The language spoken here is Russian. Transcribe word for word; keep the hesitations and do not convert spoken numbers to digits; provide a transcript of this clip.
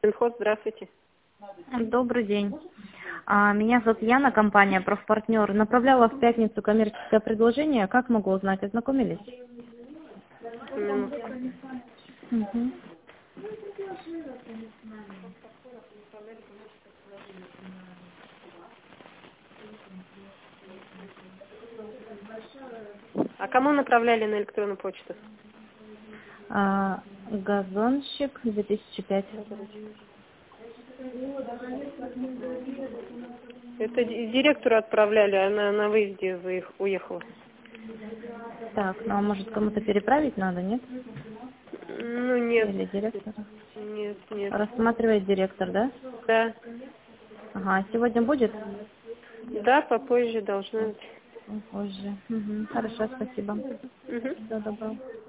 Инхоз, здравствуйте. Добрый день. А, Меня зовут Яна, компания «Профпартнер». Направляла в пятницу коммерческое предложение. Как могу узнать? Ознакомились? Минутку. Мгм. А кому направляли на электронную почту? А, Газонщик две тысячи пять. Это ди- директору отправляли, она на выезде выех- уехала. Так, ну а может кому-то переправить надо, нет? Ну, нет. Или директора? Нет, нет. Рассматривает директор, да? Да. Ага, а сегодня будет? Да, попозже должна быть. Позже. Мгм. Хорошо, спасибо. Мгм. Всего доброго.